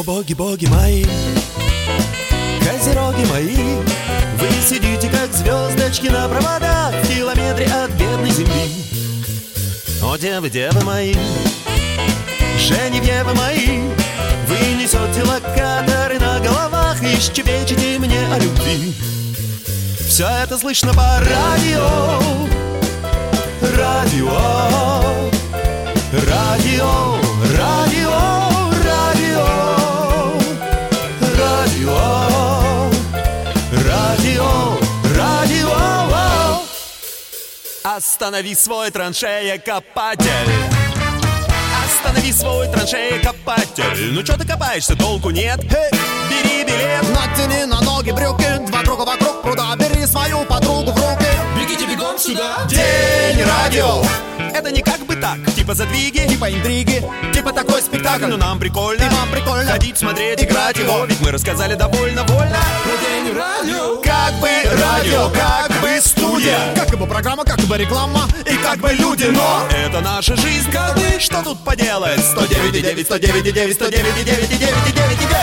О боги, боги мои, козероги мои, вы сидите как звездочки на проводах в километре от бедной земли. О девы, девы мои, Женевьевы мои, вы несете локаторы на головах и щебечете мне о любви. Все это слышно по радио, радио, радио, радио, радио, радио, радио, радио. Останови свой траншея-копатель. Останови свой траншея-копатель. Ну чё ты копаешься, толку нет? Бери билет, натяни на ноги брюки, два круга вокруг пруда, бери свою подругу в руки. Бегите бегом сюда. День радио. Это не как бы так, типа задвиги, Типа интриги, типа такой спектакль. но нам прикольно, И вам прикольно ходить, смотреть, играть его. Ведь мы рассказали довольно вольно. Про день радио. Как бы радио, как бы студия, Как бы программа, как бы реклама. и как бы люди, но это наша жизнь, коты. Что тут поделать? 109,9, 109,9, 109,9, 109,9, 109,9.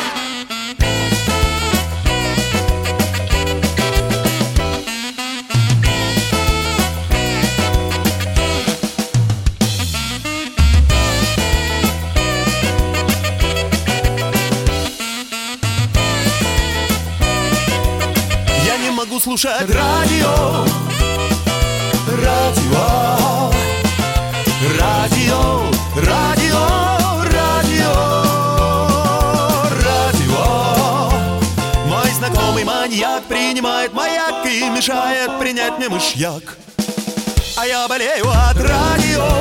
Я не могу слушать радио, радио, радио, радио, радио, радио. Мой знакомый маньяк принимает маяк и мешает принять мне мышьяк. А я болею от радио,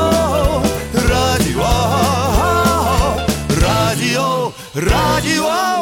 радио, радио, радио.